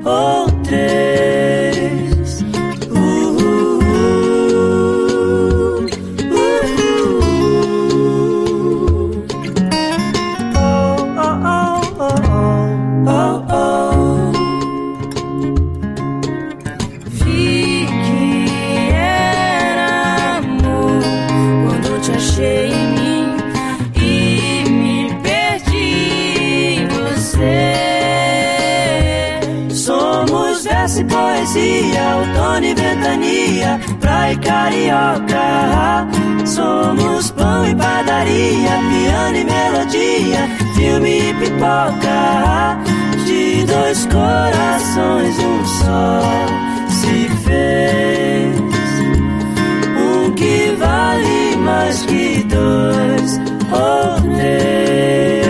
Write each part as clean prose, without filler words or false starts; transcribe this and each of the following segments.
ou três. Vi que era amor quando te achei em mim e me perdi em você. Somos verso e poesia, outono e ventania, praia e carioca. Somos pão e padaria, piano e melodia, filme e pipoca. De dois corações um só se fez, um que vale mais que dois ou três.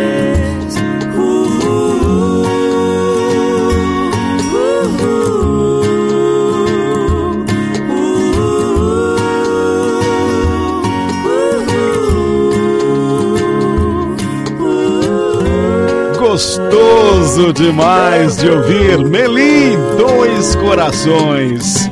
Gostoso demais de ouvir Melim, Dois Corações.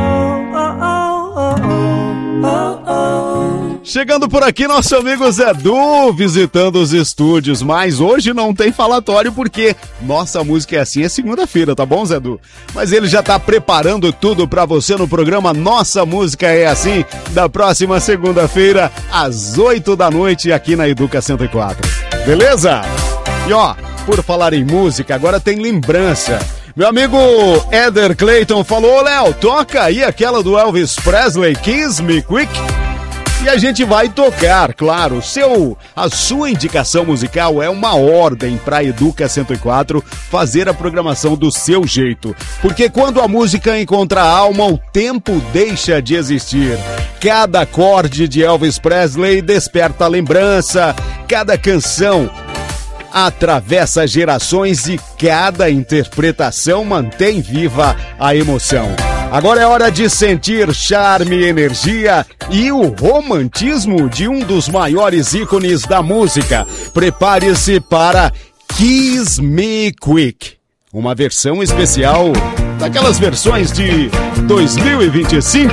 Chegando por aqui nosso amigo Zé Du, visitando os estúdios, mas hoje não tem falatório porque nossa música é assim, é segunda-feira, tá bom, Zé Du? Mas ele já tá preparando tudo pra você no programa Nossa Música é Assim, da próxima segunda-feira, às 8 da noite, aqui na Educa 104. Beleza? E ó, por falar em música, agora tem lembrança. Meu amigo Eder Clayton falou: Léo, toca aí aquela do Elvis Presley, Kiss Me Quick. E a gente vai tocar, claro. A sua indicação musical é uma ordem para Educa 104 fazer a programação do seu jeito. Porque quando a música encontra a alma, o tempo deixa de existir. Cada acorde de Elvis Presley desperta lembrança, cada canção atravessa gerações e cada interpretação mantém viva a emoção. Agora é hora de sentir charme, energia e o romantismo de um dos maiores ícones da música. Prepare-se para Kiss Me Quick, uma versão especial daquelas versões de 2025.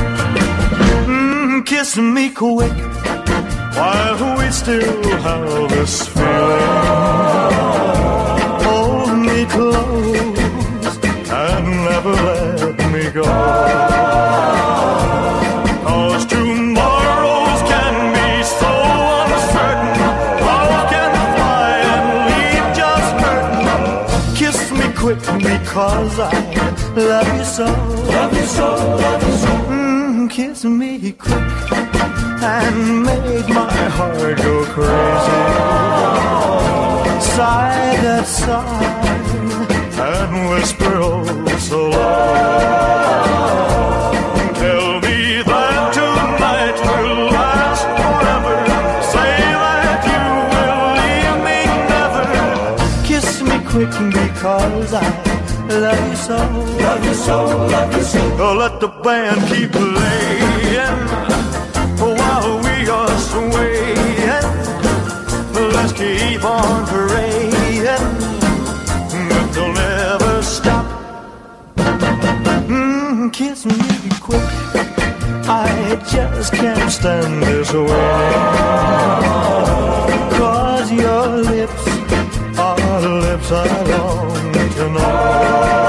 Kiss me quick while we still have this feeling. Hold me close and never let me go. 'Cause tomorrows can be so uncertain. Love can fly and leave just hurting. Kiss me quick because I love you so. Love you so, love you so. Kiss me quick and make my heart go crazy. Sigh that sigh and whisper oh so loud. Tell me that tonight will last forever. Say that you will leave me never. Kiss me quick because I love you so. Love you so, love you so. Oh, let the band keep playing while we are swaying. Let's keep on praying that they'll never stop. Kiss me quick, I just can't stand this way. 'Cause your lips are lips I long to know.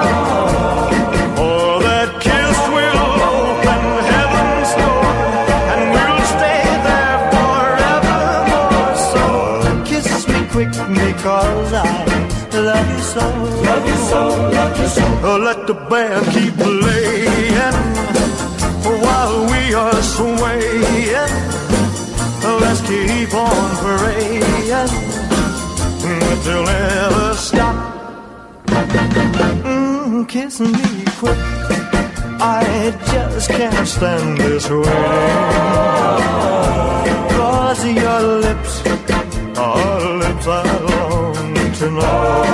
Because I love you so, love you so, love you so. Oh, let the band keep playing while we are swaying. Let's keep on praying that they'll never stop. Kiss me quick, I just can't stand this way. 'Cause your lips are lips I long to know.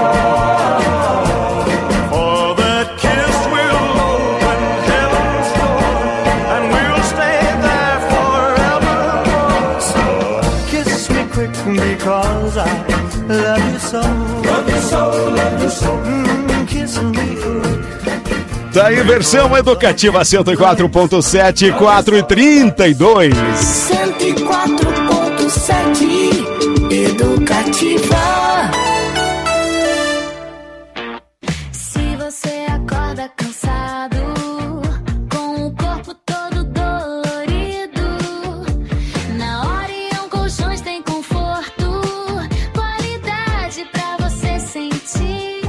For that kiss will open heaven's door, and we'll stay there forevermore. So kiss me quick because I love you so. Love you so, love you so. Tá aí, versão educativa 104.7, 4h32. 104.7 educativa. Se você acorda cansado, com o corpo todo dolorido, na Orion Colchões tem conforto, qualidade pra você sentir.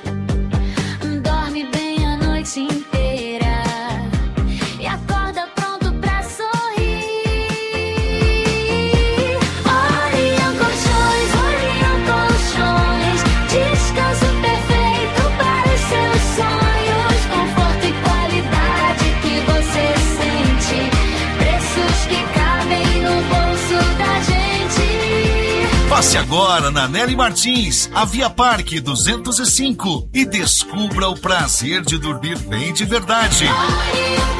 Dorme bem a noite inteira e acorda pronto pra sorrir. Orion Colchões, descanso perfeito para os seus sonhos, conforto e qualidade que você sente, preços que cabem no bolso da gente. Passe agora na Nelly Martins, a Via Parque 205 e descubra o prazer de dormir bem de verdade. Orion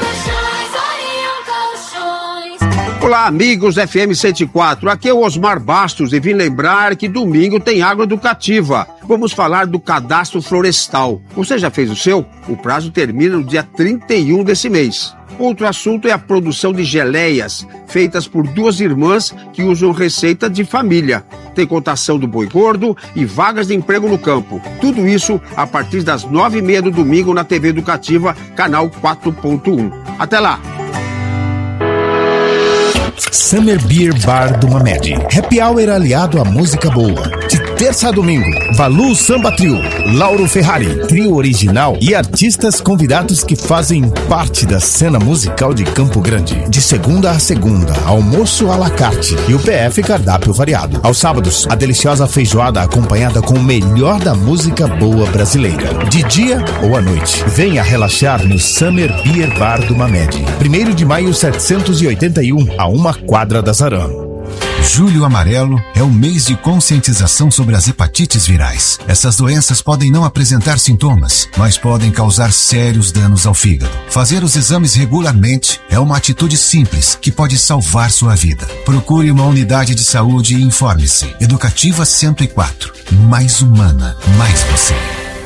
Colchões. Olá, amigos FM 104. Aqui é o Osmar Bastos e vim lembrar que domingo tem água educativa. Vamos falar do cadastro florestal. Você já fez o seu? O prazo termina no dia 31 desse mês. Outro assunto é a produção de geleias, feitas por duas irmãs que usam receita de família. Tem cotação do boi gordo e vagas de emprego no campo. Tudo isso a partir das 9h30 do domingo na TV Educativa, canal 4.1. Até lá! Summer Beer Bar do Mamed. Happy Hour aliado à música boa. De terça a domingo, Valu Samba Trio, Lauro Ferrari, trio original e artistas convidados que fazem parte da cena musical de Campo Grande. De segunda a segunda, almoço à la carte e o PF cardápio variado. Aos sábados, a deliciosa feijoada acompanhada com o melhor da música boa brasileira. De dia ou à noite, venha relaxar no Summer Beer Bar do Mamed. 1º de maio 781, a uma quadra da Zaran. Julho Amarelo é o mês de conscientização sobre as hepatites virais. Essas doenças podem não apresentar sintomas, mas podem causar sérios danos ao fígado. Fazer os exames regularmente é uma atitude simples que pode salvar sua vida. Procure uma unidade de saúde e informe-se. Educativa 104. Mais humana, mais você.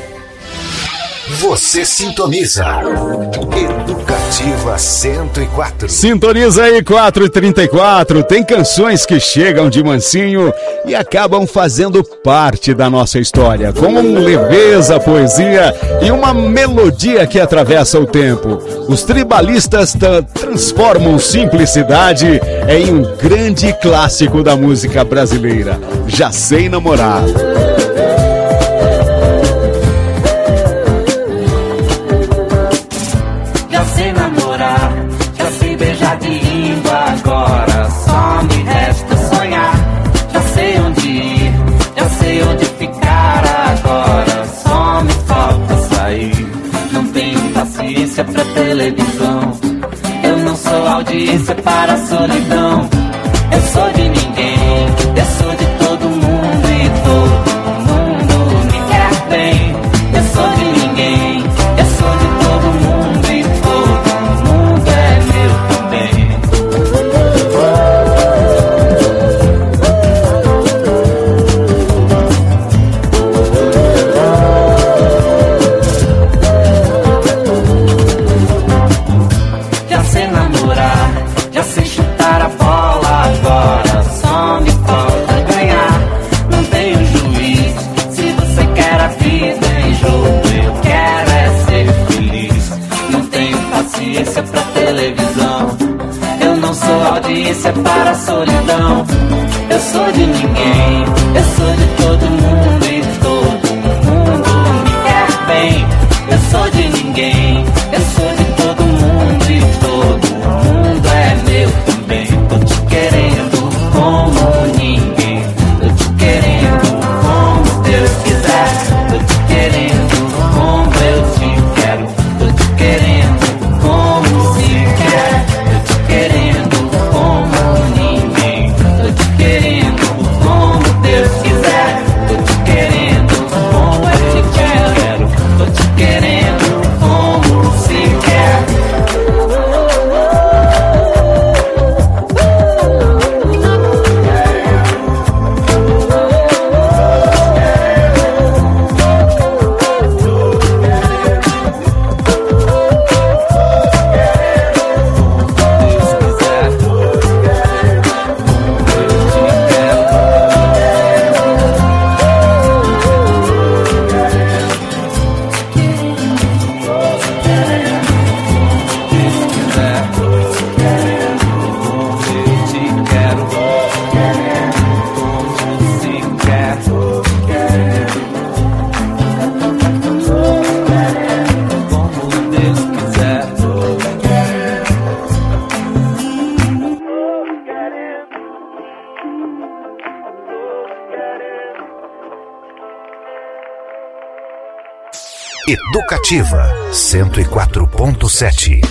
Você sintoniza Educativa 104. Sintoniza aí 4h34. Tem canções que chegam de mansinho e acabam fazendo parte da nossa história, com leveza, poesia e uma melodia que atravessa o tempo. Os tribalistas transformam simplicidade em um grande clássico da música brasileira. Já Sei Namorar. Já sei beijar de língua, agora só me resta sonhar. Já sei onde ir, já sei onde ficar, agora só me falta sair. Não tenho paciência pra televisão, eu não sou audiência para a solidão. Eu sou de ninguém, eu sou de todo mundo e todo mundo me quer bem. Eu sou de ninguém, eu sou de todo mundo e todo mundo é meu também. Já sei namorar, já sei chutar a bola, agora só me falta ganhar. Não tenho juiz, se você quer a vida em jogo, eu quero é ser feliz. Não tenho paciência pra televisão, eu não sou audiência para a solidão. Eu sou de ninguém, eu sou de todo mundo e todo mundo me quer bem. Eu sou de ninguém, eu sou de todo mundo e todo mundo é meu também. Tô te querendo como ninguém, tô te querendo como Deus quiser, tô te querendo como eu te quero, tô te querendo como se quer, tô te querendo como ninguém, tô te querendo como Deus quiser. Educativa 104.7.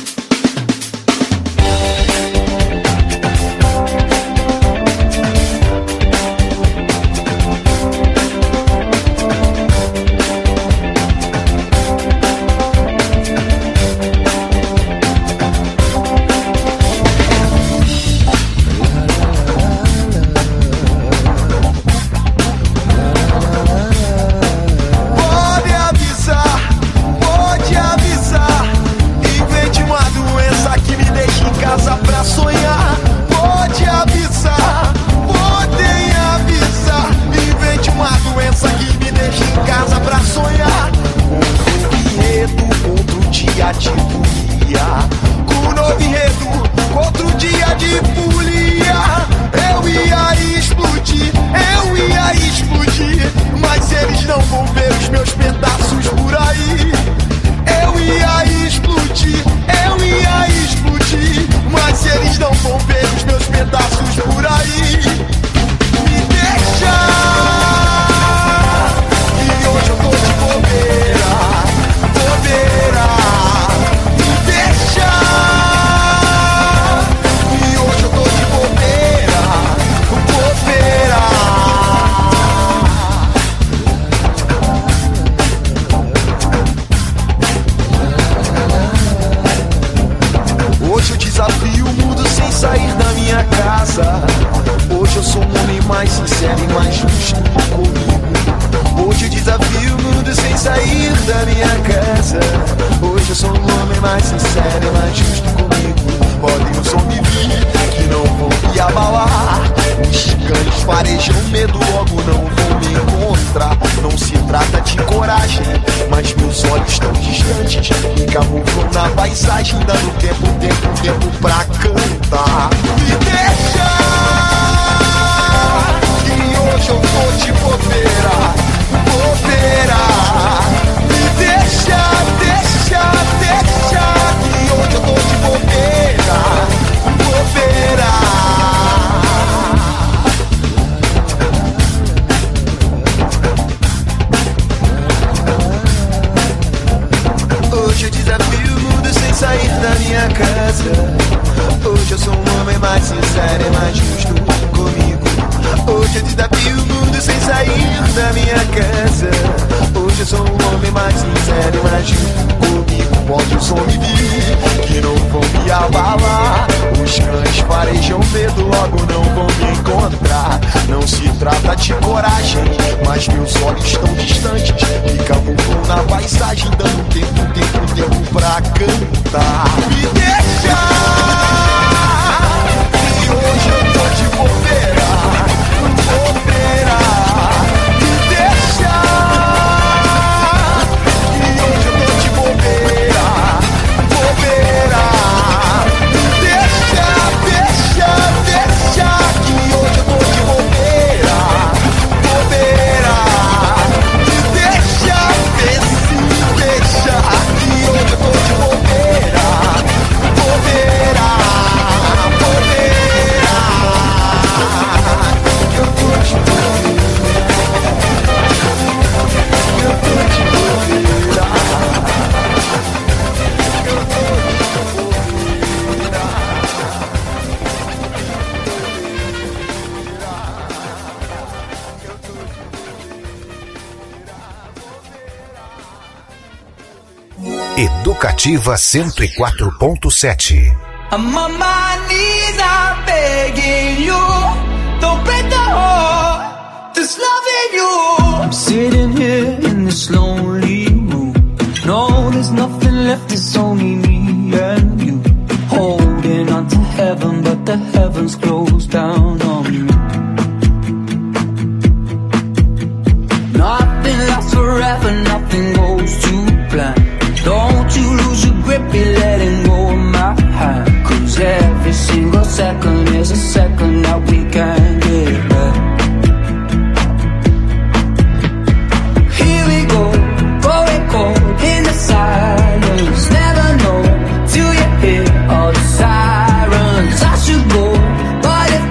Educativa 104.7. I'm on my knees, I'm begging you. Don't break the heart that's loving you. I'm sitting here in this lonely room. No, there's nothing left, it's only me and you. Holding on to heaven, but the heavens closed down on me. Nothing lasts forever, nothing goes to plan. Don't you lose your grip, you're letting go of my hand. 'Cause every single second is a second that we can't get back. Here we go, going cold in the silence. Never know till you hear all the sirens. I should go, but if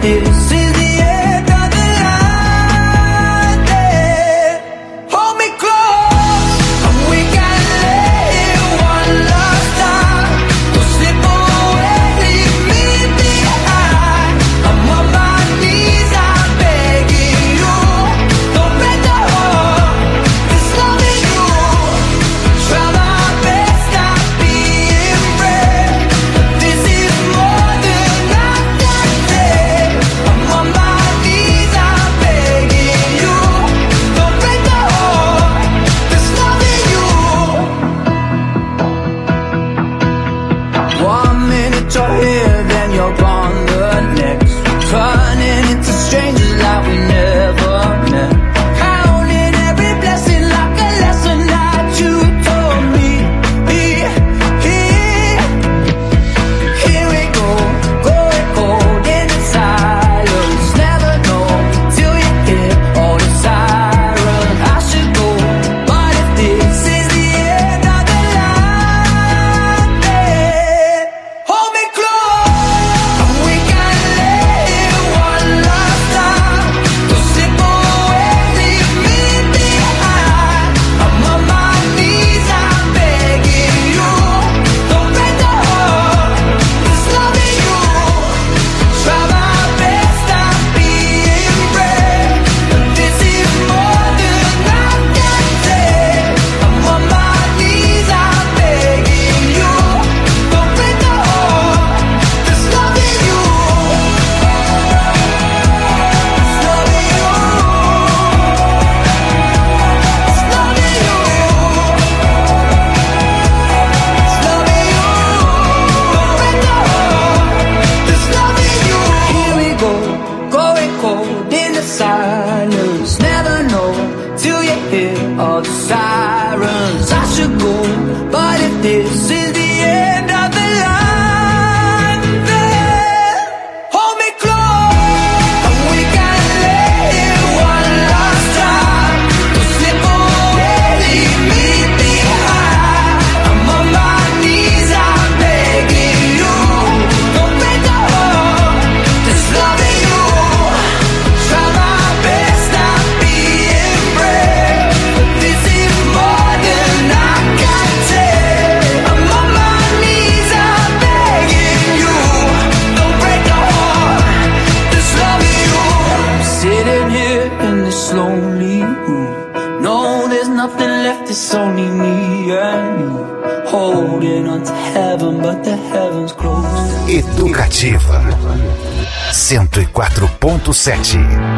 go. But if this is the end of the line, then hold me close, and we can lay it one last time. Don't slip away, leave me behind. I'm on my knees, I'm begging you. Don't break the heart that's loving you. Try my best not being brave, but this is more than I can take. I'm on my knees, I'm begging you. Don't break the heart that's loving you. I'm sitting here in this lonely room. No, there's nothing left, it's only me and you. Holding on to heaven, but the heavens closed. Educativa 104.7.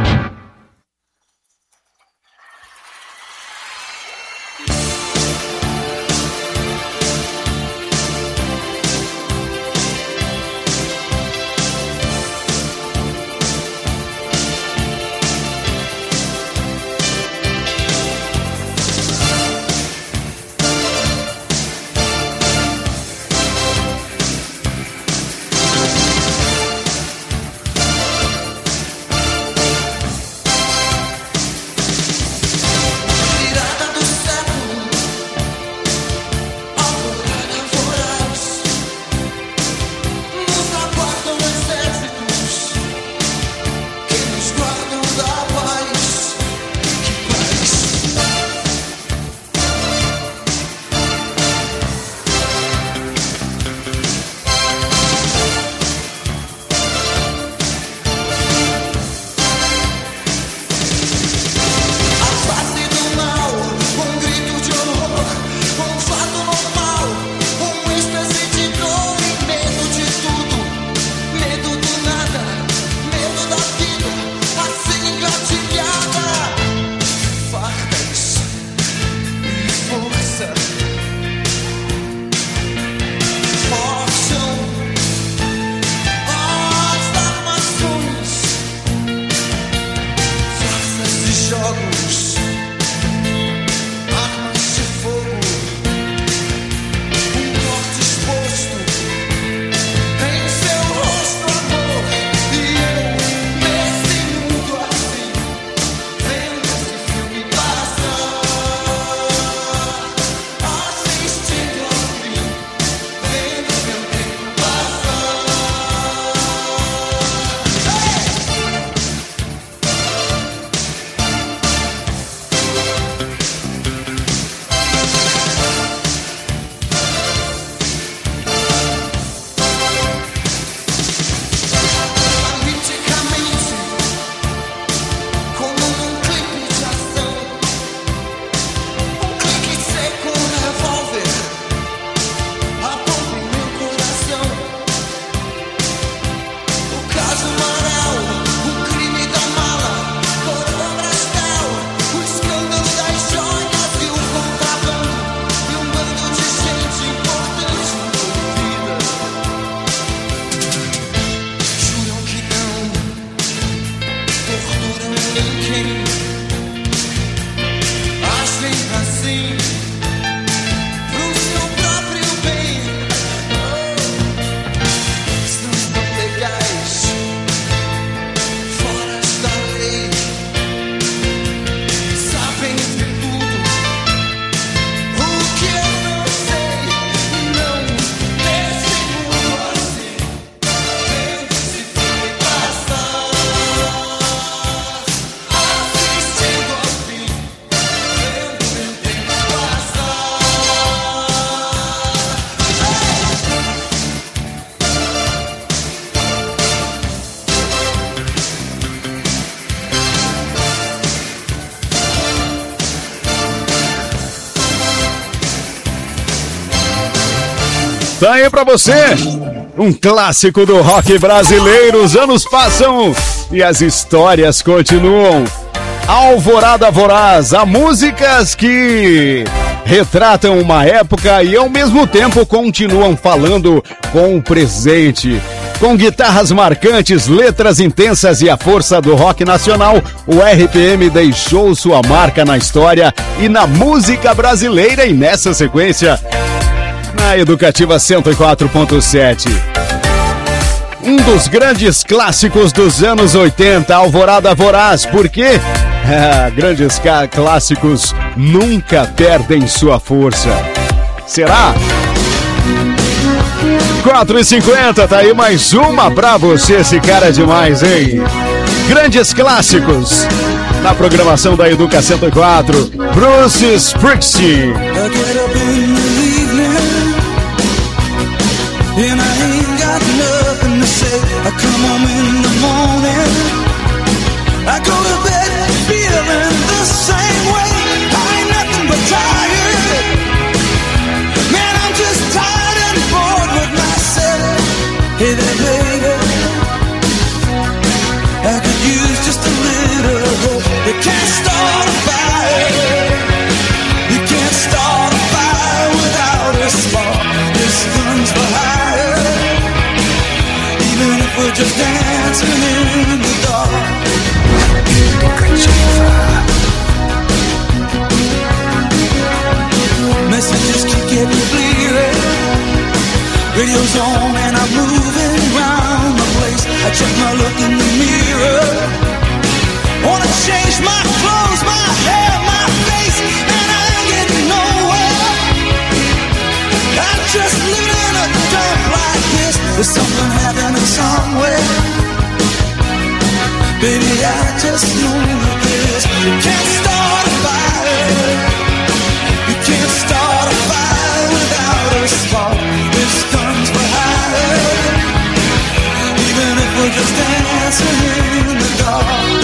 Virada do século, alvorada voraz, nos aguardam exércitos que nos guardam da paz. Que paz. A face do mal, grito de horror, fato normal, êxtase de dor e medo de tudo, medo do nada, medo da vida, assim engatilhada. Fardas e força forçam as armações. Faças e jogos, armas de fogo, corte exposto em seu rosto, amor. E eu, nesse mundo assim, vendo esse filme passar, assistindo ao fim, vendo meu tempo passar. Politicamente, como num clipe de ação, clique seco, revólver, aponta em meu coração. O caso Amaral, o crime da mala, coroa Brastel, o escândalo das joias e o contrabando, e bando de gente importante envolvida. Juram que não torturam ninguém, agem assim pro seu próprio bem. São tão legais, fora da lei, sabem de tudo o que eu não sei. Não, nesse mundo assim, vendo esse filme passar, assistindo ao fim, vendo meu tempo passar. Tá aí pra você, um clássico do rock brasileiro. Os anos passam e as histórias continuam. Alvorada Voraz, há músicas que retratam uma época e ao mesmo tempo continuam falando com o presente. Com guitarras marcantes, letras intensas e a força do rock nacional, o RPM deixou sua marca na história e na música brasileira. E nessa sequência, na Educativa 104.7. Um dos grandes clássicos dos anos 80, Alvorada Voraz. Por quê? Grandes clássicos nunca perdem sua força. Será? 4h50, tá aí mais uma pra você, esse cara é demais, hein? Grandes clássicos na programação da Educa 104, Bruce Springsteen. And I ain't got nothing to say. I come home in the morning, I go to bed feeling the same way. I ain't nothing but tired. Man, I'm just tired and bored with myself. Hey there, baby, I could use just a little hope. You can't start a fire. You can't start a fire without a spark. This gun's for hire. Even if we're just dancing in the dark. Messages keep getting clearer. Radio's on and I'm moving around the place. I check my look in the mirror. Wanna change my clothes, my hair, my face, and I ain't getting nowhere. I'm just living in a dump like this. There's something happening somewhere. Baby, I just know that this. You can't start a fire. You can't start a fire without a spark. This gun's for hire. Even if we're just dancing in the dark.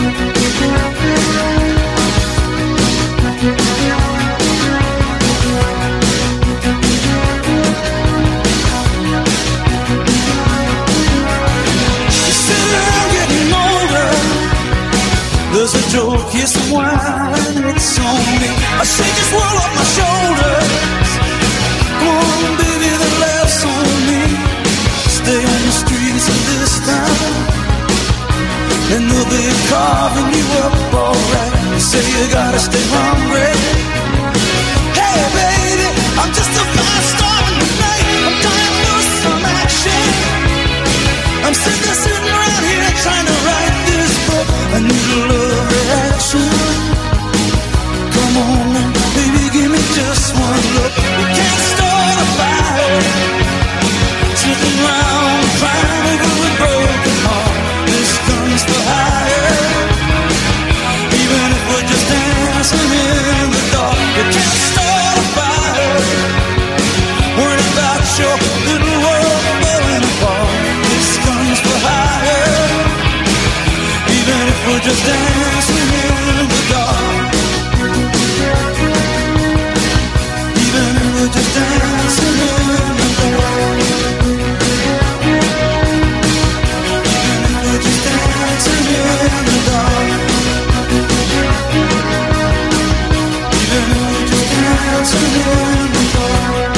There's a joke, here's some wine, it's on me. I say just roll up my shoulders. Come on, baby, the laughs on me. Stay on the streets of this town, and they'll be carving you up alright. You say you gotta stay hungry. Hey, baby, I'm just a fast star tonight. I'm dying for some action. I'm sitting around here trying to write this book. I need a love reaction. Come on, baby, give me just one look. We can't start a fire. Sitting around crying over a broken heart. This gun's for hire. Even if we're just dancing in the dark. We can't start a fire. Worried about your little world falling apart. This gun's for hire. Even if we're just dancing in the dark. Even if we're just dancing in the dark. Even if we're just dancing in the dark. Even if we're just dancing in the dark.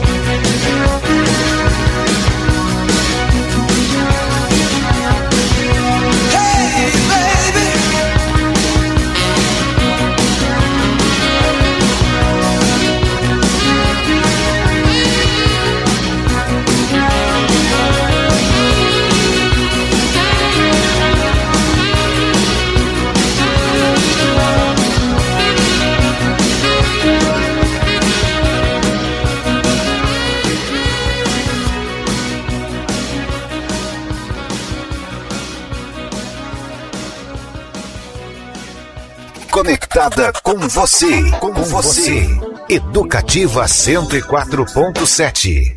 Conectada com você, com você. Educativa 104.7.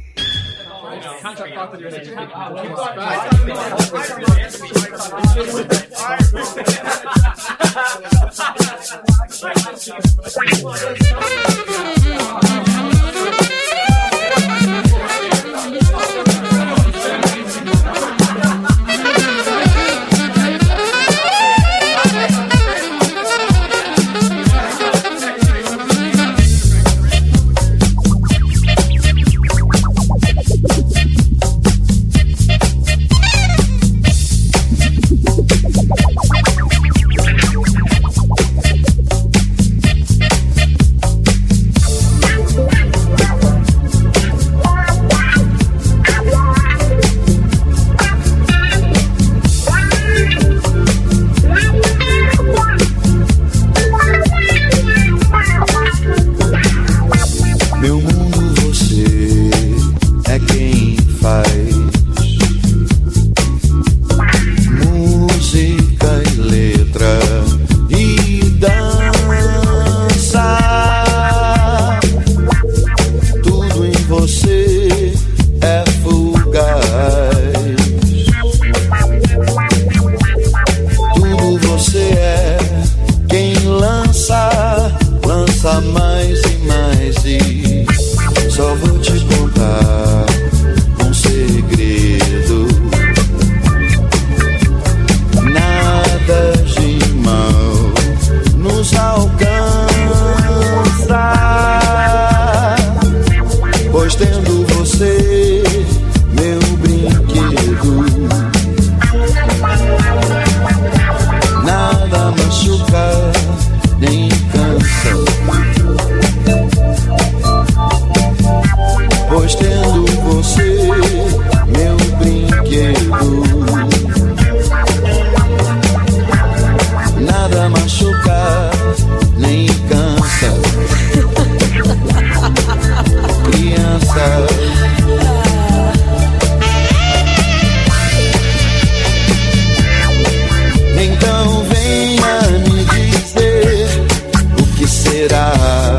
você é fugaz. Tudo você é quem lança mais e mais. E só vou te contar um segredo. Nada de mal nos alcança, pois tendo você, meu brinquedo, nada machuca nem cansa, pois tendo você, meu brinquedo, nada machuca nem cansa. Criança, então venha me dizer o que será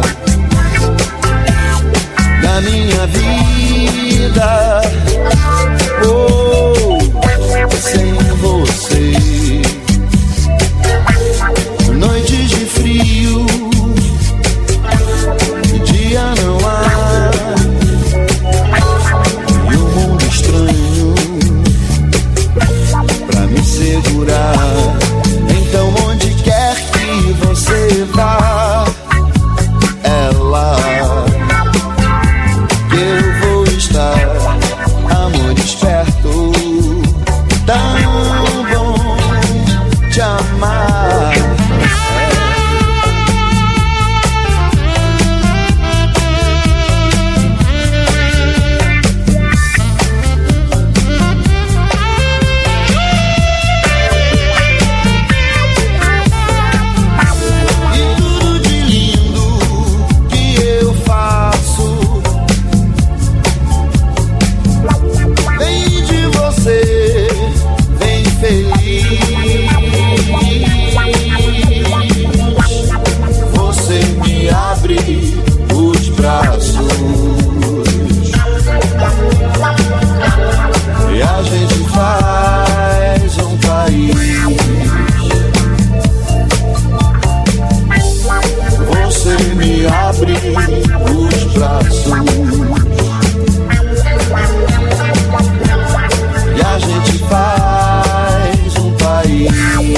da minha vida, oh, sem você. Noites de frio, dia não há, e um mundo estranho pra me segurar. Então onde quer que você vá, é lá que eu vou estar, amores perto, tão bom te amar. E a gente faz um país. Você me abre os braços e a gente faz um país.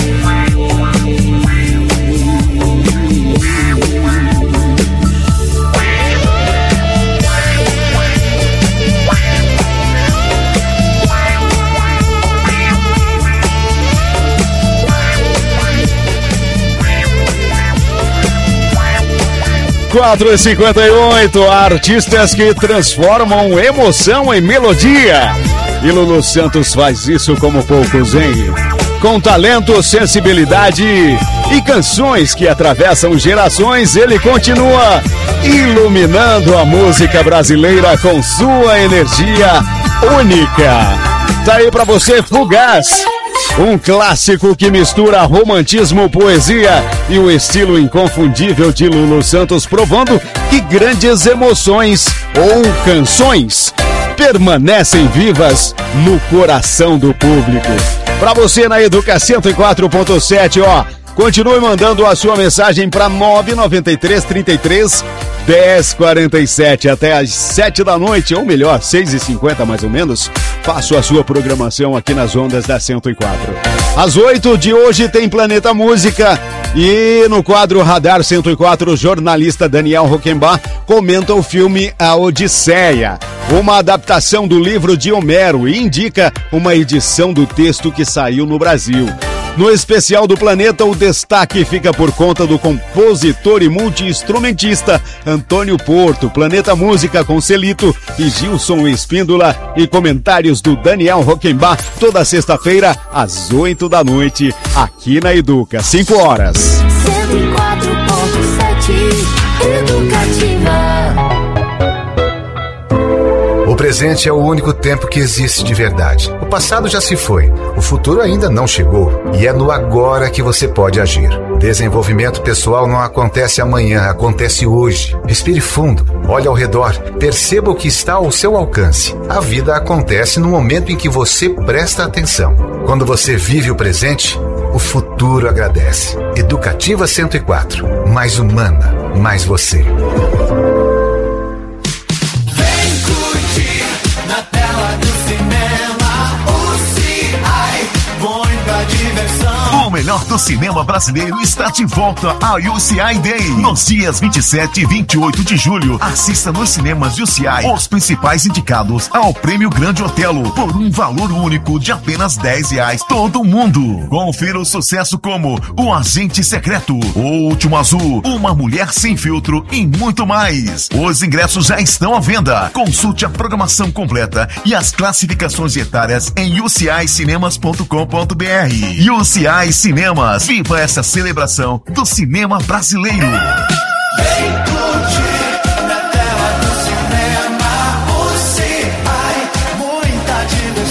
Quatro e 58, artistas que transformam emoção em melodia. E Lulu Santos faz isso como poucos, hein? Com talento, sensibilidade e canções que atravessam gerações, ele continua iluminando a música brasileira com sua energia única. Tá aí pra você, Fugaz. Um clássico que mistura romantismo, poesia e o estilo inconfundível de Lulu Santos, provando que grandes emoções ou canções permanecem vivas no coração do público. Pra você na Educa 104.7, ó, continue mandando a sua mensagem para 993 33 1047 até às 7 da noite, ou melhor, 6h50 mais ou menos. Faço a sua programação aqui nas ondas da 104. Às 8 de hoje tem Planeta Música e no quadro Radar 104 o jornalista Daniel Rockenbach comenta o filme A Odisseia, uma adaptação do livro de Homero, e indica uma edição do texto que saiu no Brasil. No especial do Planeta, o destaque fica por conta do compositor e multi-instrumentista Antônio Porto. Planeta Música com Celito e Gilson Espíndola, e comentários do Daniel Rockenbach toda sexta-feira às 8 da noite, aqui na Educa. 5 horas. 104.7 Educativa. presente é o único tempo que existe de verdade. O passado já se foi, o futuro ainda não chegou. E é no agora que você pode agir. Desenvolvimento pessoal não acontece amanhã, acontece hoje. Respire fundo, olhe ao redor, perceba o que está ao seu alcance. A vida acontece no momento em que você presta atenção. Quando você vive o presente, o futuro agradece. Educativa 104. Mais humana, mais você. O melhor do cinema brasileiro está de volta à UCI Day. Nos dias 27 e 28 de julho, assista nos cinemas UCI os principais indicados ao Prêmio Grande Otelo por um valor único de apenas R$10 todo mundo. Confira o sucesso como O Agente Secreto, O Último Azul, Uma Mulher Sem Filtro e muito mais. Os ingressos já estão à venda. Consulte a programação completa e as classificações etárias em ucicinemas.com.br. UCI Cinemas, viva essa celebração do cinema brasileiro. Vem curtir na tela do cinema, UCI, muita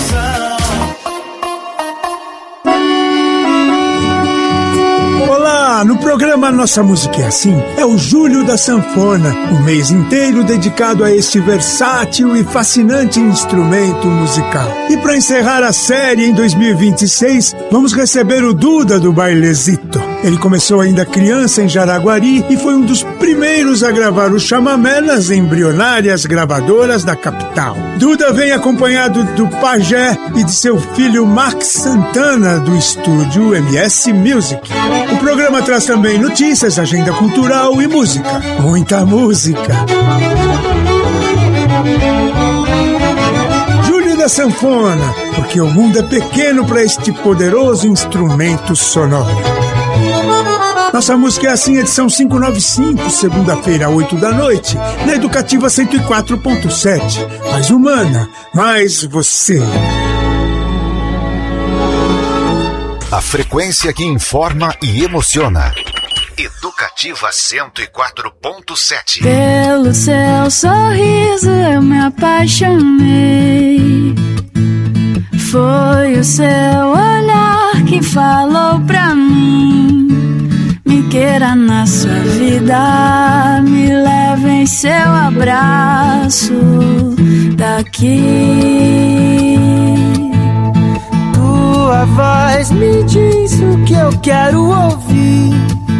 diversão. Olá, no programa Nossa Música é Assim, é o Júlio da Sanfona, um mês inteiro dedicado a este versátil e fascinante instrumento musical. E para encerrar a série em 2026, vamos receber o Duda do Bailezito. Ele começou ainda criança em Jaraguari e foi um dos primeiros a gravar o chamamé nas embrionárias gravadoras da capital. Duda vem acompanhado do Pajé e de seu filho Max Santana do estúdio MS Music. O programa traz também notícias, agenda cultural e música. Muita música. Júlio da Sanfona, porque o mundo é pequeno para este poderoso instrumento sonoro. Nossa Música é Assim, edição 595, segunda-feira, 8 da noite, na Educativa 104.7. Mais humana, mais você. A frequência que informa e emociona. Educativa 104.7. Pelo seu sorriso eu me apaixonei. Foi o seu olhar que falou pra mim. Me queira na sua vida, me leve em seu abraço daqui. Tua voz me diz o que eu quero ouvir.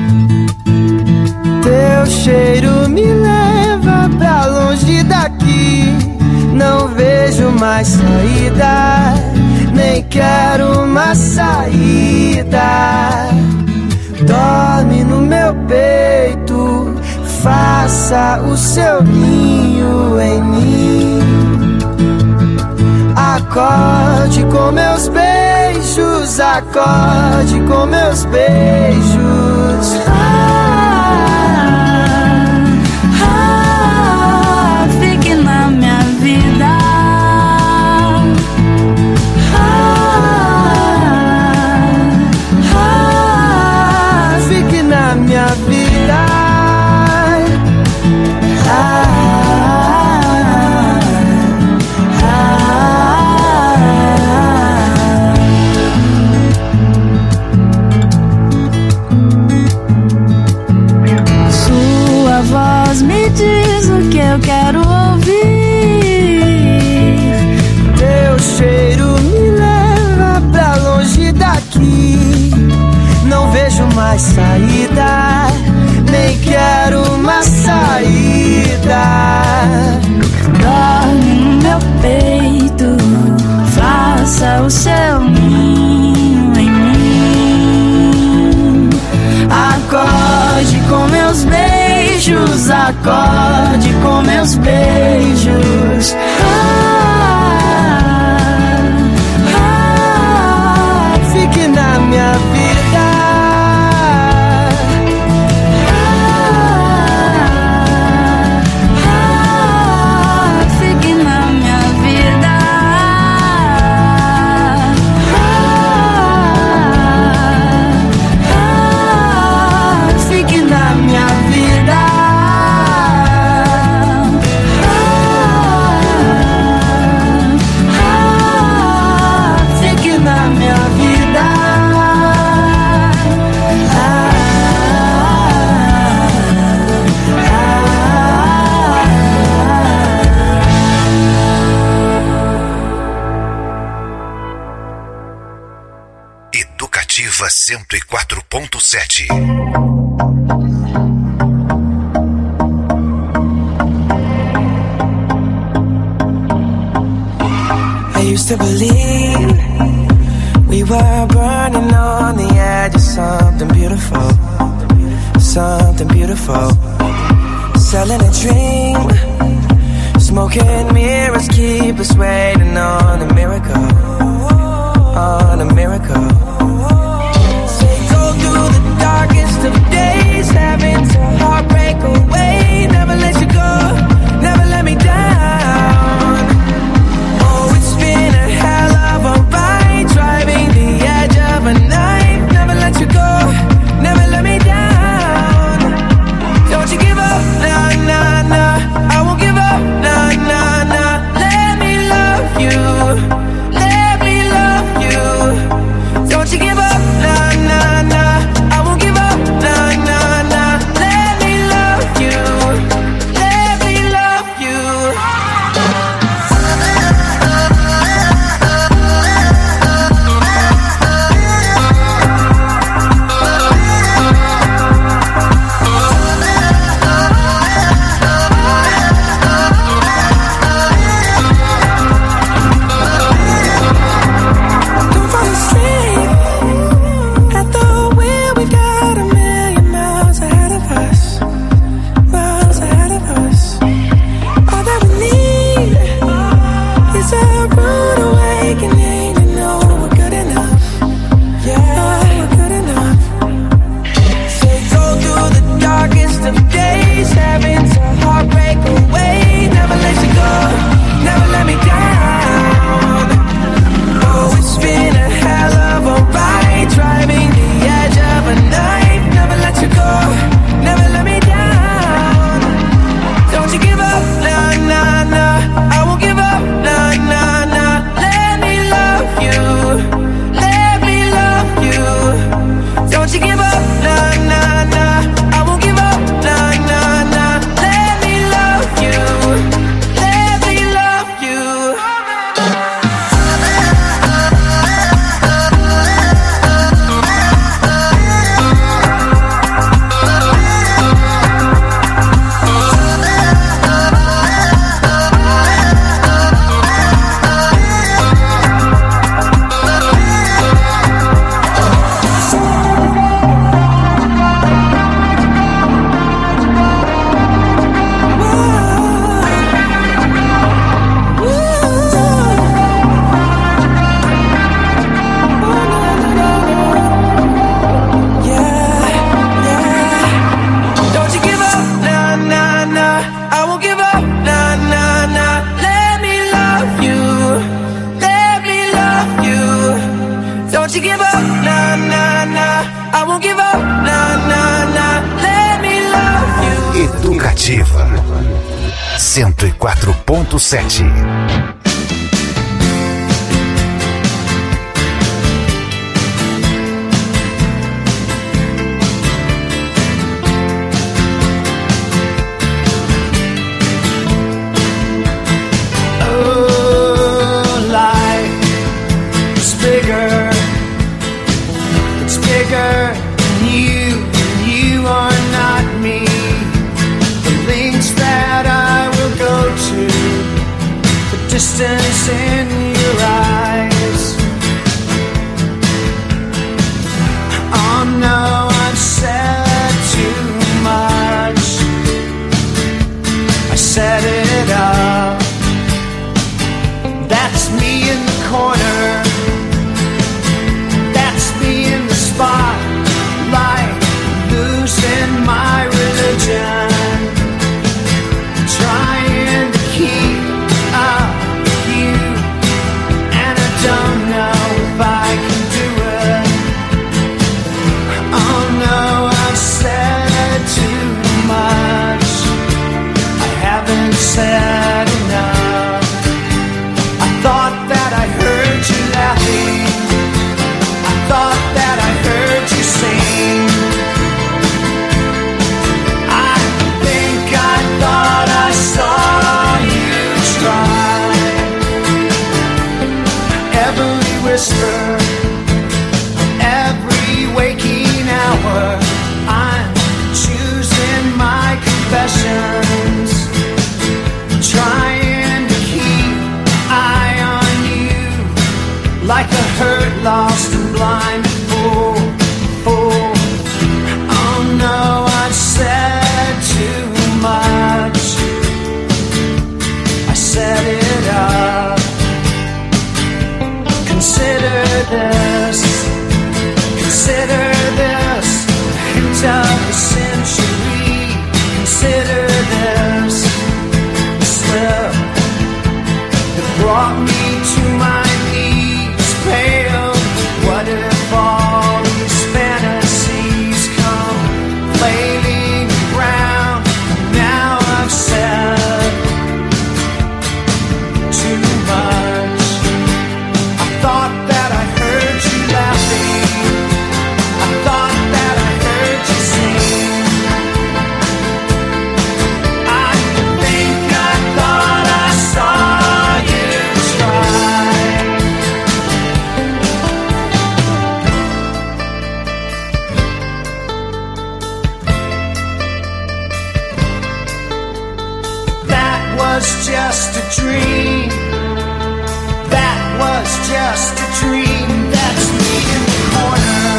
Teu cheiro me leva pra longe daqui. Não vejo mais saída, nem quero uma saída. Dorme no meu peito, faça o seu ninho em mim. Acorde com meus beijos, acorde com meus beijos. Fique na minha vida. Fique na minha vida. Sua voz me diz o que eu quero ouvir. Teu cheiro me leva pra longe daqui. Não vejo mais saída, nem quero uma saída. Dorme no meu peito, faça o seu ninho em mim. Acorde com meus beijos, acorde com meus beijos. Fique na minha vida. Fique na minha vida. Fique na minha vida. 104.7. I used to believe we were burning on the edge of something beautiful, something beautiful. Selling a dream, smoking mirrors keep us waiting on a miracle, on a miracle. Go through the darkest of days, having to heartbreak away. Never let you go, never let me down. Oh, it's been a hell of a ride, driving the edge of a knife. Never let you go, never let me down. Don't you give up, nah, nah, nah. I won't give up, nah, nah, nah. Let me love you, let me love you. Don't you give up, nah, nah, nah. I won't give up, nah, nah, nah. Let me love you, let me love you. Don't fall asleep at the wheel. We've got a million miles ahead of us, miles ahead of us. All that we need is a rude awakening to know we're good enough. Yeah, we're good enough. So go through the darkest of days, having to heartbreak away. Never let you go, never let me down. Oh, it's been a hell of a ride, driving the edge of a knife. Never let you go, never let me down. Don't you give up, nah, nah, nah. I won't give up, nah, nah, nah. Let me love you, let me love you. Don't you give up, nah, nah, nah. I won't give up, nah, nah, nah. Let me love you, let me love you. Don't you give up, nah, nah, nah. I won't give up, nah, nah, nah. Let me love you, let me love you. Don't you give up, nah, nah, nah. I won't give up, nah, nah, nah. Let me love you. Educativa 104.7. Oh, life is bigger. It's bigger than you are not me. The lengths that I will go to, the distance in your eyes. Oh no, I've said too much. I set it up. That's me in the corner. That's me in the spotlight, losing my religion, trying to keep up with you, and I don't know if I can do it. Oh no, I've said too much. I haven't said enough. I thought that I heard you laughing. I thought that I heard you sing. I think I thought I saw you try. Every whisper, every this. Consider this hint of the century. Consider this slip that brought me to my knees, pale. What if all these fantasies come flailing around? Now I've said too much. I thought that I heard you laughing. I thought that I heard you sing. I think I thought I saw you try. That was just a dream. That was just a dream. That's me in the corner.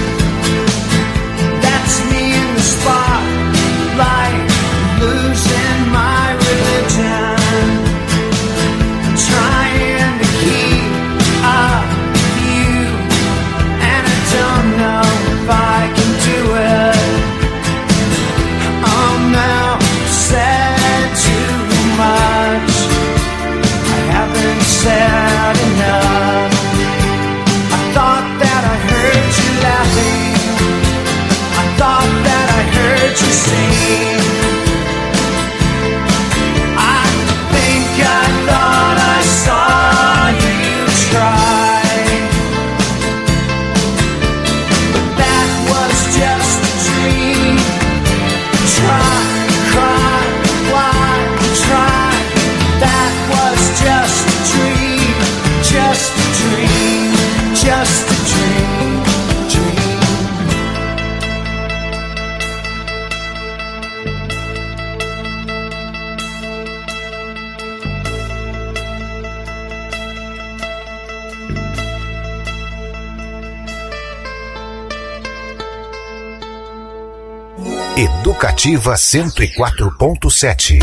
That's me in the spotlight, losing my religion. Trying to keep up with you, and I don't know if I can do it. I'm now said too much. I haven't said enough. I thought that I heard you laughing. I thought that I heard you sing. I think I thought I saw you try. But that was just a dream. Try, cry, why try? That was just a dream, just a dream, just a dream, dream. Educativa 104.7.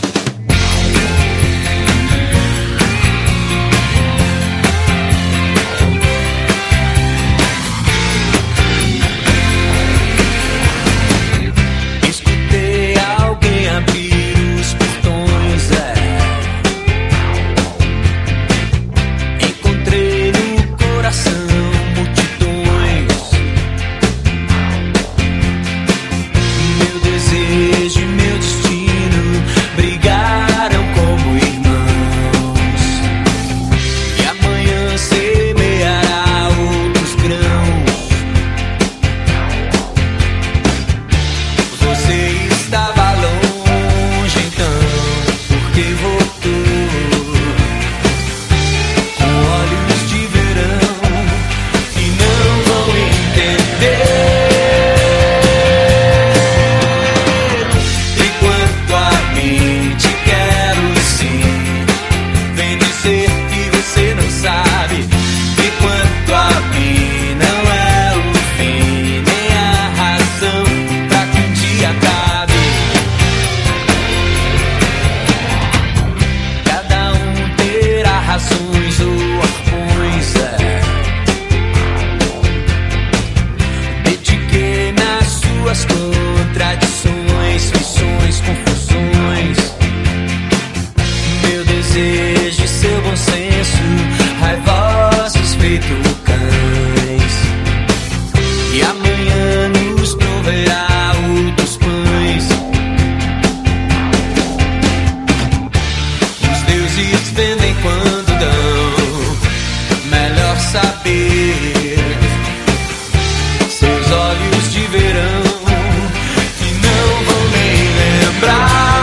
Escutei alguém abrir os portões, encontrei no coração multidões. Meu desejo e meu destino brigaram como irmãos. E amanhã semeará outros grãos. Você estava longe então, porque voltou com olhos de verão e não vão entender. Enquanto a mim te quero sim, vem dizer que você não sabe. Enquanto a mim não é o fim, nem a razão pra que um dia acabe. Cada um terá razões ou arpões, dediquei nas suas contradições, feições, confusões. Meu desejo e seu bom senso, raivosos feito cães. E amanhã nos proverá outros pães. Os deuses vendem quando dão, melhor saber. Seus olhos de verão que não vão nem lembrar.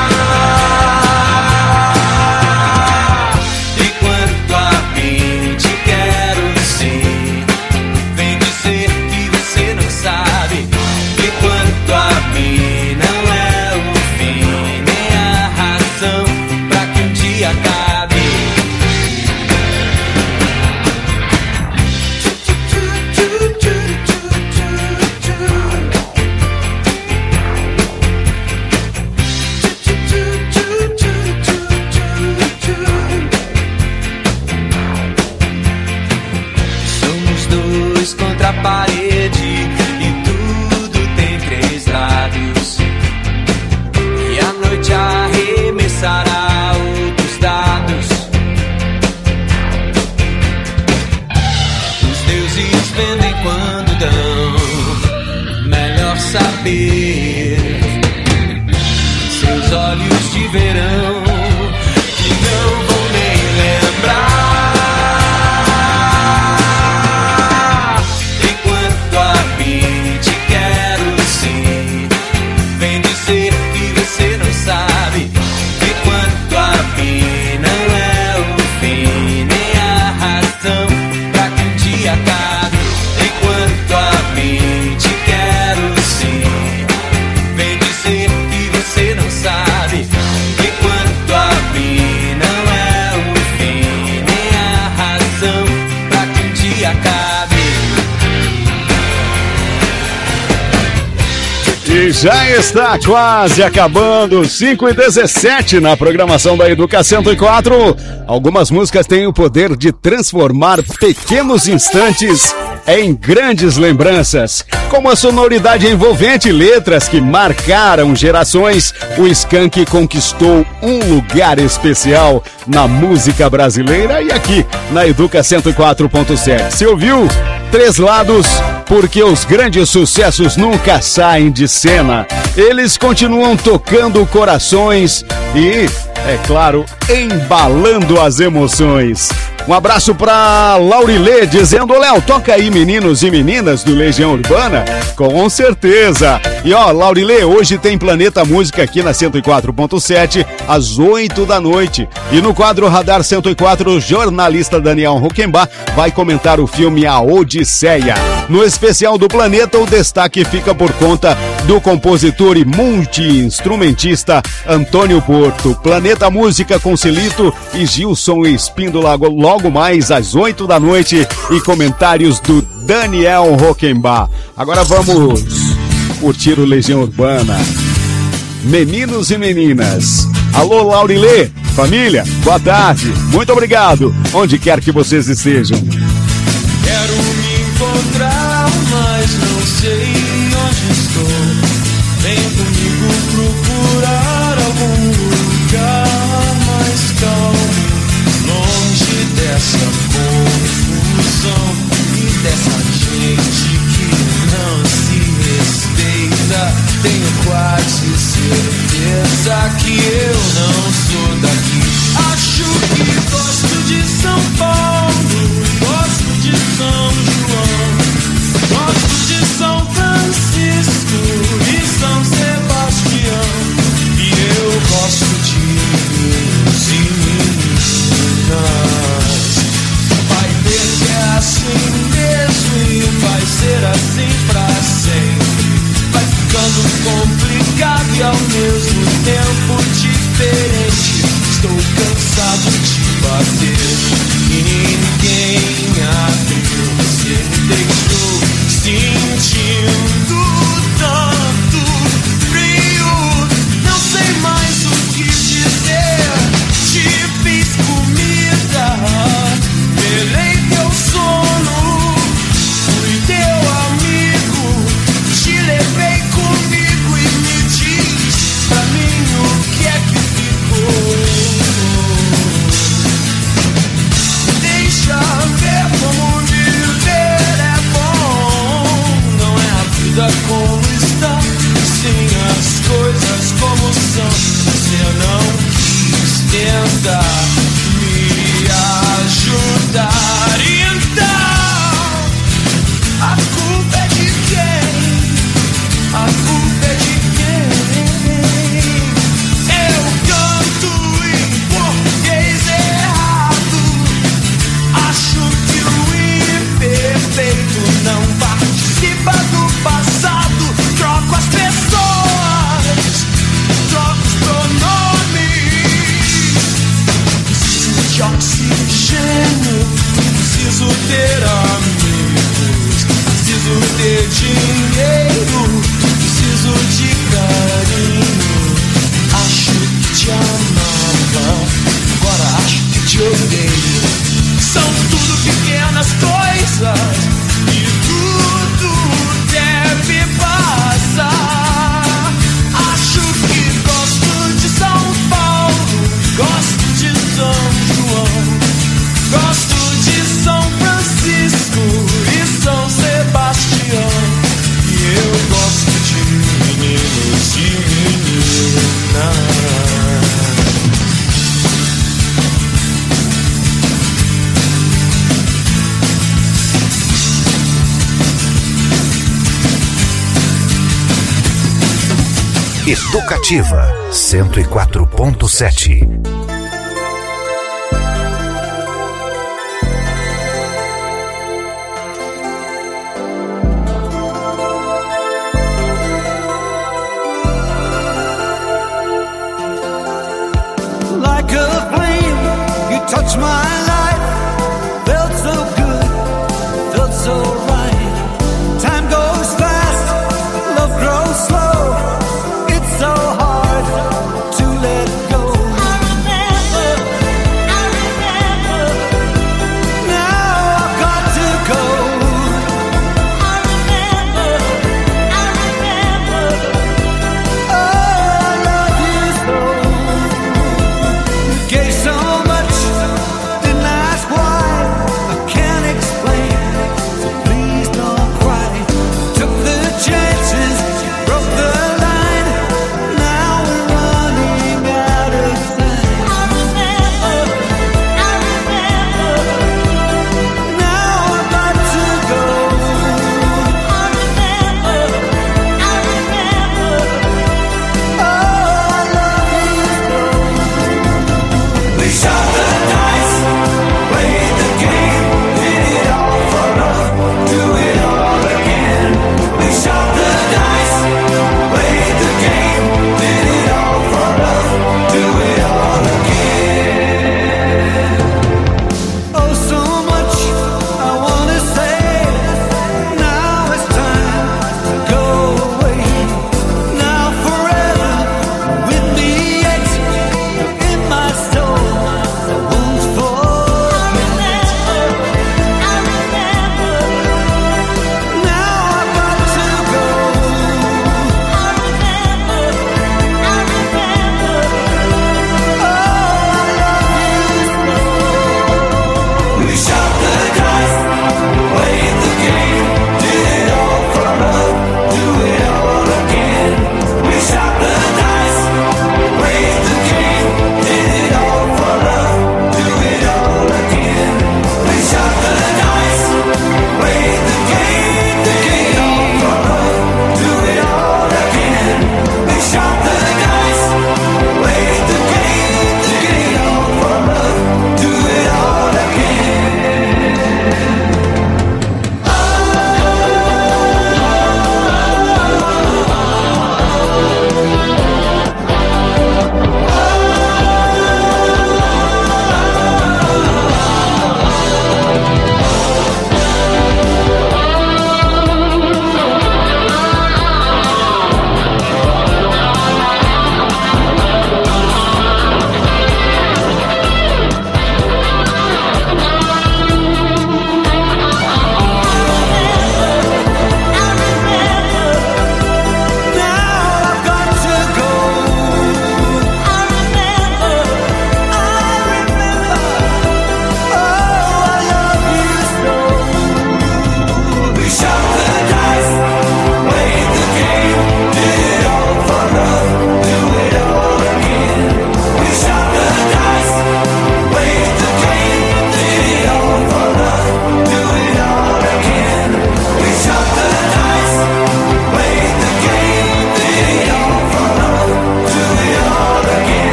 Enquanto a mim te quero sim, vem dizer que você não sabe. Enquanto a mim não é o fim, nem a razão pra que um dia acabe. caber. Seus olhos de verão que não vão nem lembrar. Enquanto a mim te quero sim, vem dizer que você não sabe. Enquanto a mim não é o fim, nem a razão pra que um dia acabe. Enquanto a mim te quero sim, vem dizer que você não sabe. Enquanto a mim não é o fim, nem a razão pra que um dia acabe. E já está quase acabando, 5h17 na programação da Educa 104. Algumas músicas têm o poder de transformar pequenos instantes em grandes lembranças. Com uma sonoridade envolvente e letras que marcaram gerações, o Skank conquistou um lugar especial na música brasileira e aqui na Educa 104.7. Se ouviu? 3 lados, porque os grandes sucessos nunca saem de cena. Eles continuam tocando corações e, é claro, embalando as emoções. Um abraço pra Laurilê, dizendo: Léo, toca aí Meninos e Meninas do Legião Urbana? Com certeza! E ó, Laurilê, hoje tem Planeta Música aqui na 104.7, às 8 da noite. E no quadro Radar 104, o jornalista Daniel Rockenbach vai comentar o filme A Odisseia. No especial do Planeta, o destaque fica por conta do compositor e multi-instrumentista Antônio Porto. Planeta Música com Celito e Gilson Espíndola, logo mais às 8 da noite, e comentários do Daniel Rockenbach. Agora vamos curtir o Legião Urbana. Meninos e Meninas. Alô, Laurilê, família, boa tarde, muito obrigado, onde quer que vocês estejam. Quero me encontrar, mas não sei onde estou. Vem comigo procurar algum lugar mais calmo, longe dessa confusão e dessa gente que não se respeita. Tenho quase certeza que eu não sou daqui. Acho que gosto de São Paulo, gosto de São João, gosto de São Francisco e São Sebastião. E eu gosto de meninos e meninas. Vai ver que é assim mesmo e vai ser assim pra sempre. Vai ficando complicado e ao mesmo tempo diferente. Estou cansado de bater e ninguém abriu. Você me deixou sentindo tanto frio. Não sei mais o que dizer. Te fiz comida, velei teu sono, fui teu amigo, te levei comigo e me diz pra mim o que é que ficou. Deixa ver como viver é bom. Não é a vida como está, sim as coisas como são. Você não quis tentar me ajudar. Então a culpa é de quem? A culpa é de quem? Eu canto em português errado. Acho que o imperfeito não participa do passado. Troco as pessoas, troco os pronomes. Preciso de oxigênio, preciso ter amigos, preciso ter dinheiro, preciso de carinho. Acho que te amava, agora acho que te odeio. São tudo pequenas coisas e tudo deve passar. Acho que gosto de São Paulo, gosto de São João, gosto de São Francisco e São Sebastião. E eu gosto de Educativa 104.7. Like a flame, you touch my life. Felt so good, felt so right. Time goes fast, love grows slow. It's so hard to let go. I remember. Now I've got to go. I remember. Oh, I love you so. Gave so much, didn't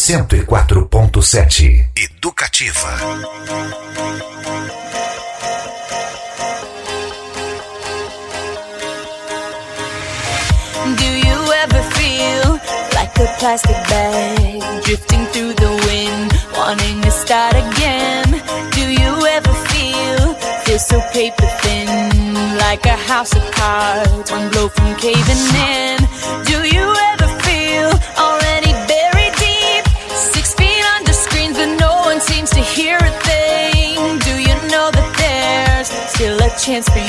104.7 Educativa. Do you ever feel like a plastic bag drifting through the wind, wanting to start again? Do you ever feel so paper thin, like a house of cards, one blow from caving in? Do you ever feel already buried deep, 6 feet under screens, but no one seems to hear a thing? Do you know that there's still a chance for